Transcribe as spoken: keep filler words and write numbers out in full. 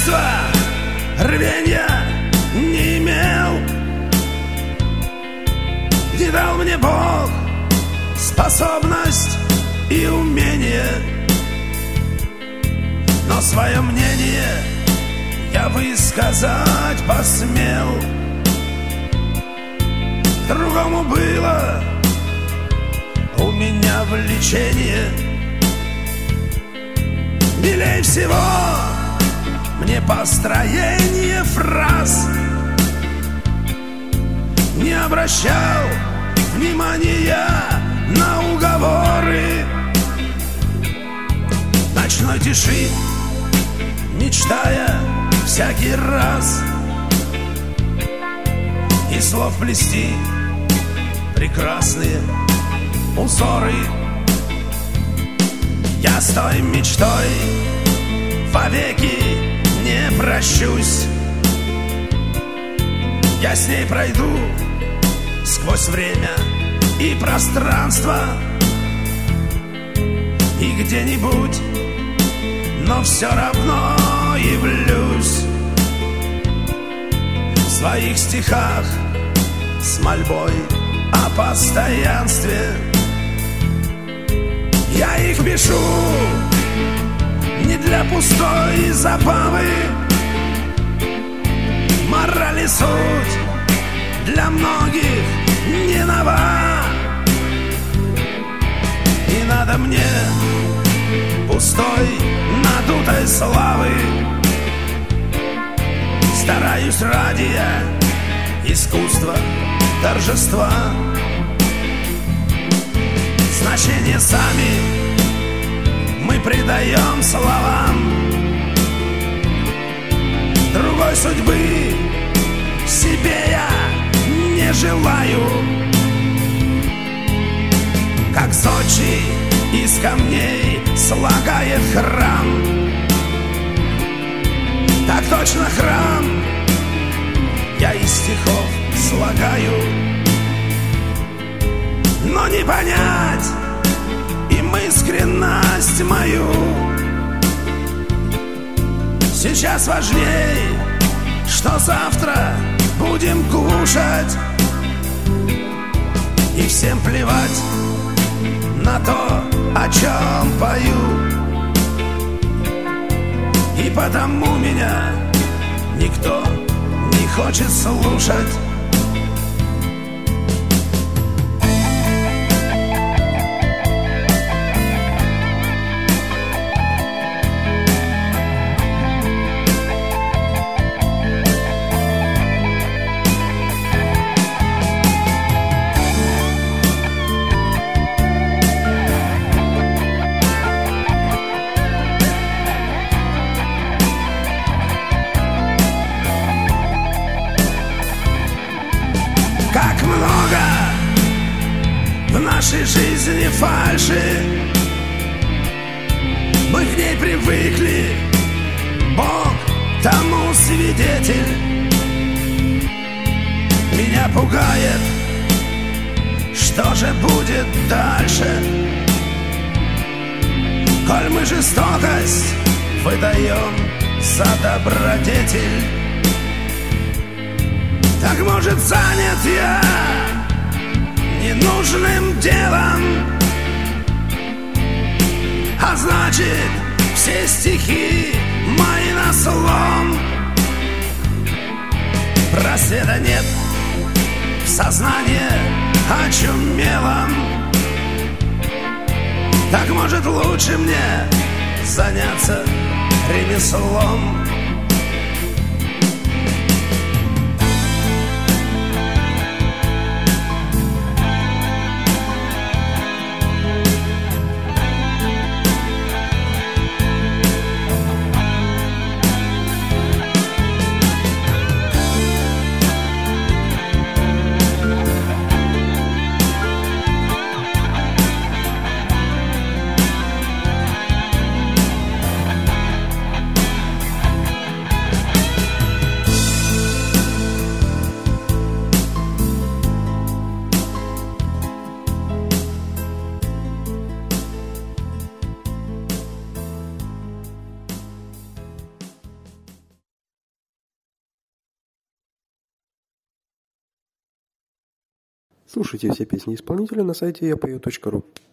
детства рвенья не имел. Не дал мне Бог способность и умение, но свое мнение я высказать посмел. Другому было у меня влечение. Милей всего мне построение фраз. Не обращал внимания на уговоры ночной тиши, мечтая всякий раз из слов плести прекрасные узоры. Я с той мечтой вовеки не прощусь. Я с ней пройду сквозь время и пространство, и где-нибудь, но все равно явлюсь в своих стихах с мольбой о постоянстве. Я их пишу не для пустой забавы. Мораль и суть для многих не нова. Не надо мне пустой надутой славы. Стараюсь ради я искусства, торжества. Значение сами мы придаем словам. Другой судьбы себе я не желаю. Как Сочи из камней слагает храм, так точно храм я из стихов слагаю. Но не понять им искренность мою. Сейчас важней, что завтра будем кушать. И всем плевать на то, о чем пою. И потому меня никто не хочет слушать. Как много в нашей жизни фальши, мы к ней привыкли, Бог тому свидетель. Меня пугает, что же будет дальше, коль мы жестокость выдаем за добродетель. Так, может, занят я ненужным делом, а значит, все стихи мои на слом. Просвета нет в сознании очумелом. Так, может, лучше мне заняться ремеслом. Слушайте все песни исполнителя на сайте я пою точка ру.